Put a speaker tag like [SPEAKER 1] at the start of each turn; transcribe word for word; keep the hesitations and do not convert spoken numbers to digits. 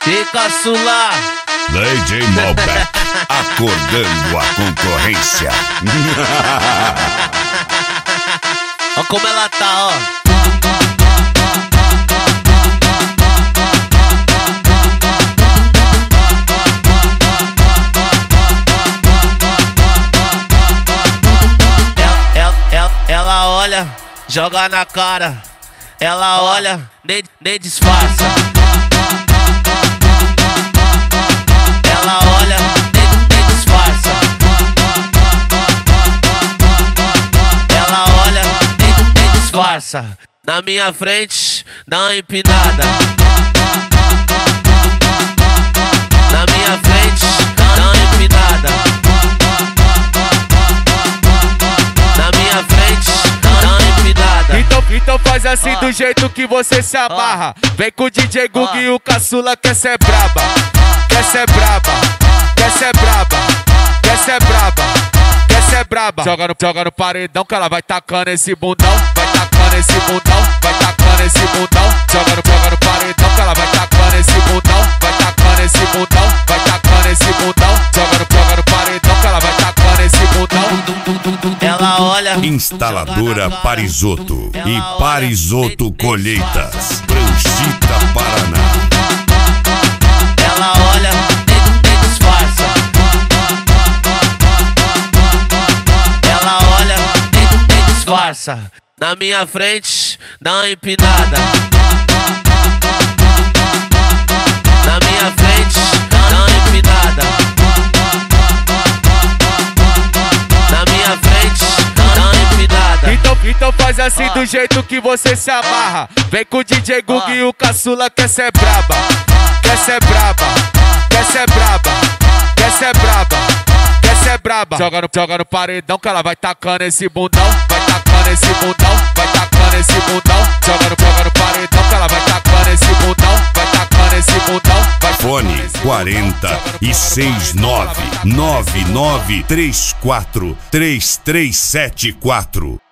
[SPEAKER 1] E caçula
[SPEAKER 2] D J Malbec, acordando a concorrência.
[SPEAKER 1] Ó como ela tá, ó. Ela, ela, ela olha, joga na cara. Ela olha, nem, nem disfarça. Ela olha, nem, nem disfarça. Ela olha, nem, nem disfarça. Na minha frente, dá uma empinada. Na minha frente, dá uma empinada. Na minha frente, dá uma empinada.
[SPEAKER 3] Então, então faz assim oh. do jeito que você se amarra. Oh. Vem com o D J Gug oh. e o caçula quer ser braba. Quer ser braba, quer ser braba, quer ser braba, quer ser braba. Joga no, joga no paredão que ela vai tacando esse bundão. Vai tacando esse bundão, vai tacando esse bundão. Joga no, joga no paredão que ela vai tacando esse bundão. Vai tacando esse bundão, vai tacando esse bundão. Joga no, joga no paredão que ela vai tacando esse bundão.
[SPEAKER 1] Ela olha.
[SPEAKER 2] Instaladora Parisoto e Parisoto Colheitas, Pranchita, Paraná.
[SPEAKER 1] Ela olha, nem, nem disfarça. Ela olha, nem, nem disfarça. Na minha frente, dá uma empinada. Na minha frente, dá uma empinada. Na minha frente, dá uma empinada.
[SPEAKER 3] Então, então faz assim oh. do jeito que você se amarra. Vem com o D J Gug oh. e o caçula quer ser braba. Quer ser braba, quer ser braba, quer ser braba, quer ser braba. Joga no, joga no paredão que ela vai tacando esse bundão. Vai tacando esse bundão, vai tacando esse bundão. Joga no, joga no paredão que ela vai tacando esse bundão. Vai tacando esse bundão. Vai
[SPEAKER 2] Fone quarenta e seis nove nove nove três quatro três três sete quatro.